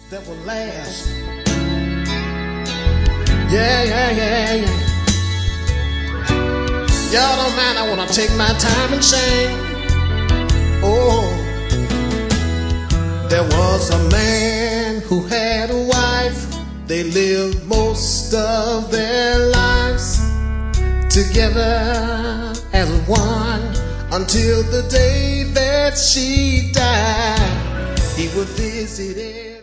that will last. Yeah, yeah, yeah, yeah. Y'all don't mind, I wanna take my time and sing. Oh, there was a man who had a wife. They lived most of their lives together as one until the day that she died. He would visit